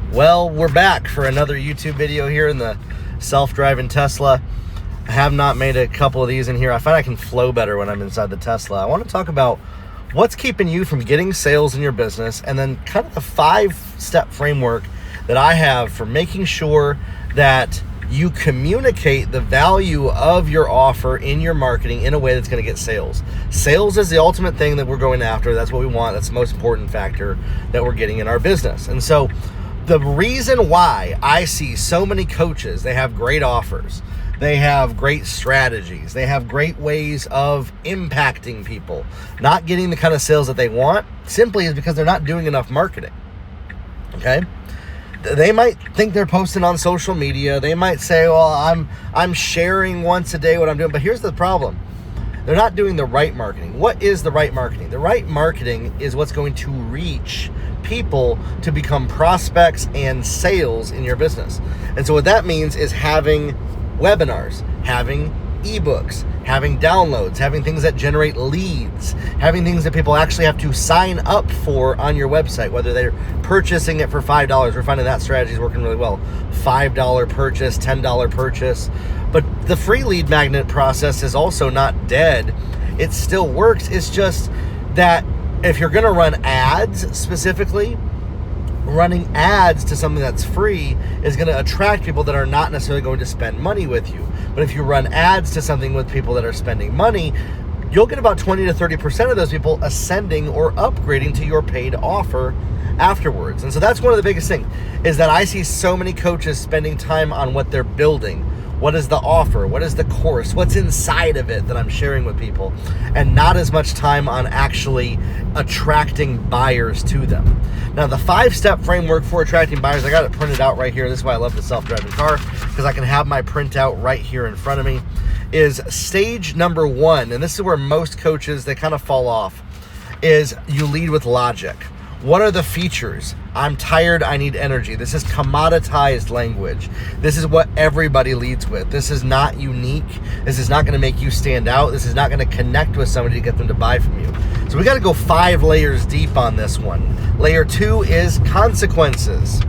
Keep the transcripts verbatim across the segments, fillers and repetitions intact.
Well, we're back for another YouTube video here in the self-driving Tesla. I have not made a couple of these in here. I find I can flow better when I'm inside the Tesla. I want to talk about what's keeping you from getting sales in your business, and then kind of the five-step framework that I have for making sure that you communicate the value of your offer in your marketing in a way that's going to get sales. Sales is the ultimate thing that we're going after. That's what we want. That's the most important factor that we're getting in our business. And so the reason why I see so many coaches, they have great offers, they have great strategies, they have great ways of impacting people, not getting the kind of sales that they want, simply is because they're not doing enough marketing. Okay? They might think they're posting on social media. They might say, well, I'm I'm sharing once a day what I'm doing. But here's the problem. They're not doing the right marketing. What is the right marketing? The right marketing is what's going to reach people to become prospects and sales in your business. And so what that means is having webinars, having ebooks, having downloads, having things that generate leads, having things that people actually have to sign up for on your website, whether they're purchasing it for five dollars. We're finding that strategy is working really well. five dollars purchase, ten dollars purchase. But the free lead magnet process is also not dead. It still works. It's just that if you're going to run ads specifically, running ads to something that's free is going to attract people that are not necessarily going to spend money with you. But if you run ads to something with people that are spending money, you'll get about twenty to thirty percent of those people ascending or upgrading to your paid offer afterwards. And so that's one of the biggest things, is that I see so many coaches spending time on what they're building. What is the offer? What is the course? What's inside of it that I'm sharing with people? And not as much time on actually attracting buyers to them. Now, the five-step framework for attracting buyers, I got it printed out right here. This is why I love the self-driving car, because I can have my printout right here in front of me, is stage number one, and this is where most coaches, they kind of fall off, is you lead with logic. What are the features? I'm tired, I need energy. This is commoditized language. This is what everybody leads with. This is not unique. This is not gonna make you stand out. This is not gonna connect with somebody to get them to buy from you. So we gotta go five layers deep on this one. Layer two is consequences.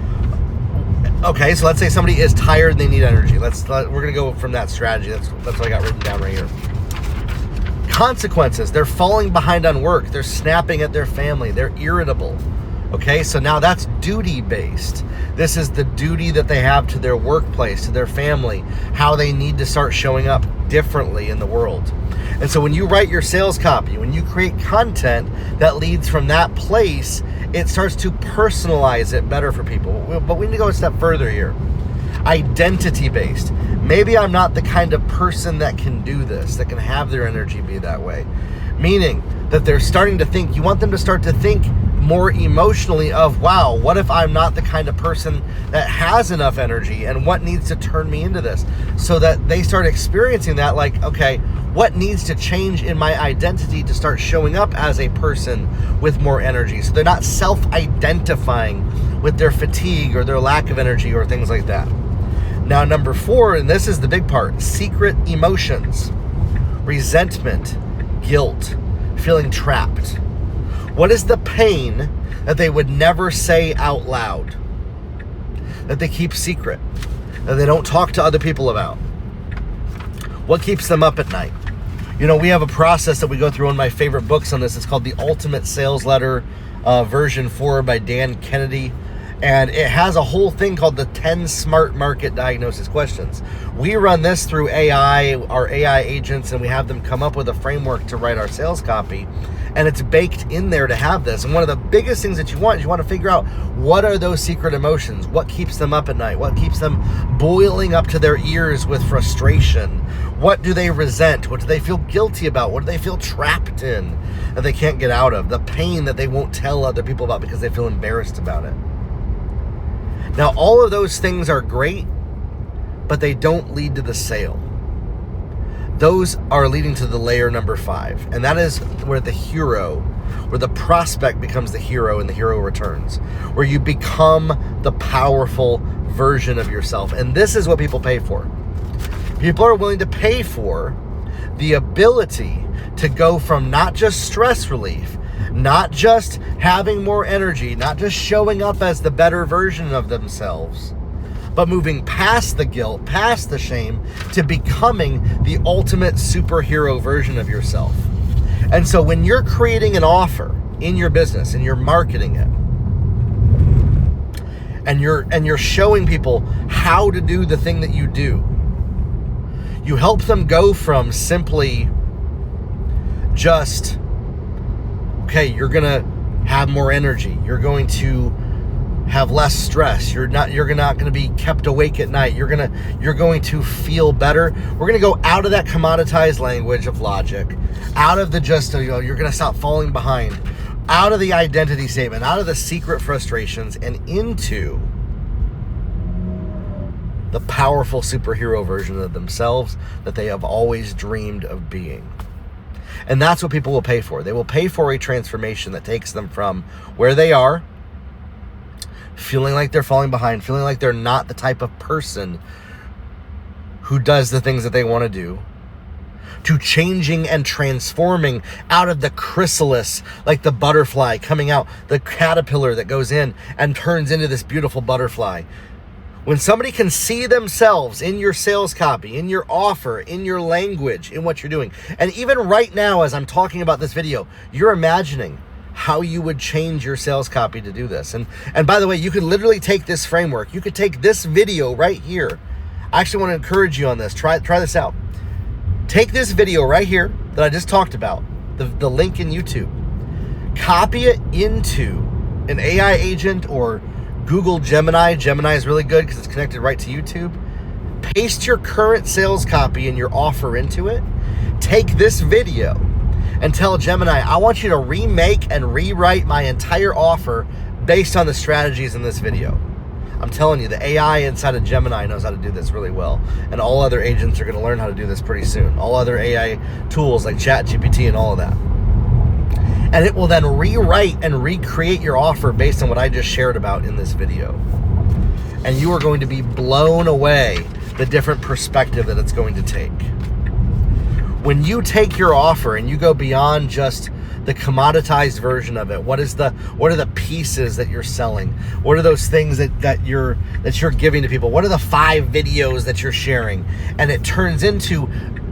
Okay, so let's say somebody is tired and they need energy. Let's, let, we're gonna go from that strategy. That's, that's what I got written down right here. Consequences, they're falling behind on work, they're snapping at their family, they're irritable. Okay, so now that's duty-based. This is the duty that they have to their workplace, to their family, how they need to start showing up differently in the world. And so when you write your sales copy, when you create content that leads from that place, it starts to personalize it better for people. But we need to go a step further here. Identity-based. Maybe I'm not the kind of person that can do this, that can have their energy be that way. Meaning that they're starting to think, you want them to start to think more emotionally of, wow, what if I'm not the kind of person that has enough energy, and what needs to turn me into this? So that they start experiencing that, like, okay, what needs to change in my identity to start showing up as a person with more energy? So they're not self-identifying with their fatigue or their lack of energy or things like that. Now, number four, and this is the big part, secret emotions, resentment, guilt, feeling trapped. What is the pain that they would never say out loud, that they keep secret, that they don't talk to other people about? What keeps them up at night? You know, we have a process that we go through in my favorite books on this. It's called The Ultimate Sales Letter, uh, version four by Dan Kennedy. And it has a whole thing called the ten Smart Market Diagnosis Questions. We run this through A I, our A I agents, and we have them come up with a framework to write our sales copy. And it's baked in there to have this. And one of the biggest things that you want is you want to figure out, what are those secret emotions? What keeps them up at night? What keeps them boiling up to their ears with frustration? What do they resent? What do they feel guilty about? What do they feel trapped in that they can't get out of? The pain that they won't tell other people about because they feel embarrassed about it. Now, all of those things are great, but they don't lead to the sale. Those are leading to the layer number five, and that is where the hero, where the prospect becomes the hero and the hero returns, where you become the powerful version of yourself. And this is what people pay for. People are willing to pay for the ability to go from not just stress relief, Not just having more energy, not just showing up as the better version of themselves, but moving past the guilt, past the shame, to becoming the ultimate superhero version of yourself. And so when you're creating an offer in your business and you're marketing it, and you're and you're showing people how to do the thing that you do, you help them go from simply just, okay, you're gonna have more energy, you're going to have less stress, you're not you're not going to be kept awake at night, you're gonna you're going to feel better. We're going to go out of that commoditized language of logic, out of the just, you know, you're going to stop falling behind, out of the identity statement, out of the secret frustrations, and into the powerful superhero version of themselves that they have always dreamed of being. And that's what people will pay for. They will pay for a transformation that takes them from where they are, feeling like they're falling behind, feeling like they're not the type of person who does the things that they want to do, to changing and transforming out of the chrysalis, like the butterfly coming out, the caterpillar that goes in and turns into this beautiful butterfly. When somebody can see themselves in your sales copy, in your offer, in your language, in what you're doing, and even right now as I'm talking about this video, you're imagining how you would change your sales copy to do this. And and by the way, you could literally take this framework. You could take this video right here. I actually want to encourage you on this. Try try this out. Take this video right here that I just talked about, the, the link in YouTube. Copy it into an A I agent or Google Gemini. Gemini is really good because it's connected right to YouTube. Paste your current sales copy and your offer into it. Take this video and tell Gemini, I want you to remake and rewrite my entire offer based on the strategies in this video. I'm telling you, the A I inside of Gemini knows how to do this really well. And all other agents are going to learn how to do this pretty soon. All other A I tools like ChatGPT and all of that. And it will then rewrite and recreate your offer based on what I just shared about in this video. And you are going to be blown away the different perspective that it's going to take. When you take your offer and you go beyond just the commoditized version of it, what is the what are the pieces that you're selling? What are those things that, that you're that you're giving to people? What are the five videos that you're sharing? And it turns into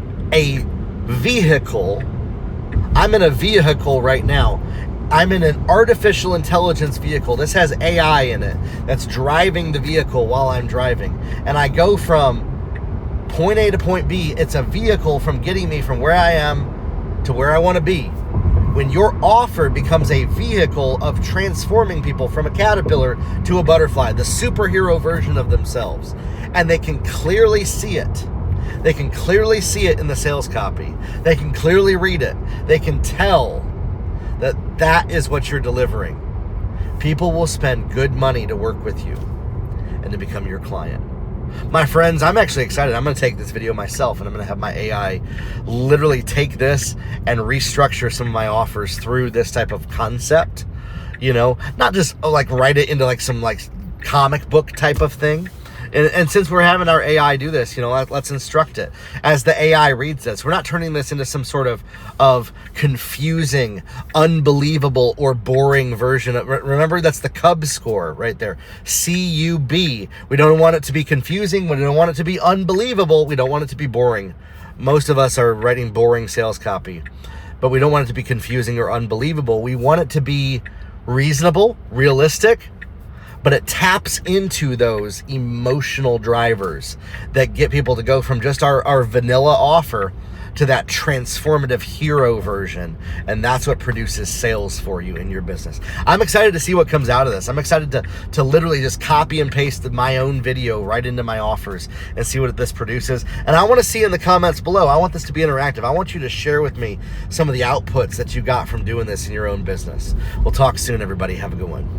a vehicle. I'm in a vehicle right now. I'm in an artificial intelligence vehicle. This has A I in it that's driving the vehicle while I'm driving. And I go from point A to point B. It's a vehicle from getting me from where I am to where I want to be. When your offer becomes a vehicle of transforming people from a caterpillar to a butterfly, the superhero version of themselves, and they can clearly see it. They can clearly see it in the sales copy. They can clearly read it. They can tell that that is what you're delivering. People will spend good money to work with you and to become your client. My friends, I'm actually excited. I'm going to take this video myself and I'm going to have my A I literally take this and restructure some of my offers through this type of concept. You know, not just oh, like write it into like some like comic book type of thing. And, and since we're having our A I do this, you know, let, let's instruct it. As the A I reads this, we're not turning this into some sort of, of confusing, unbelievable, or boring version of, remember, that's the Cubs score right there. C U B. We don't want it to be confusing. We don't want it to be unbelievable. We don't want it to be boring. Most of us are writing boring sales copy, but we don't want it to be confusing or unbelievable. We want it to be reasonable, realistic, but it taps into those emotional drivers that get people to go from just our, our vanilla offer to that transformative hero version. And that's what produces sales for you in your business. I'm excited to see what comes out of this. I'm excited to, to literally just copy and paste my own video right into my offers and see what this produces. And I want to see in the comments below, I want this to be interactive. I want you to share with me some of the outputs that you got from doing this in your own business. We'll talk soon, everybody. Have a good one.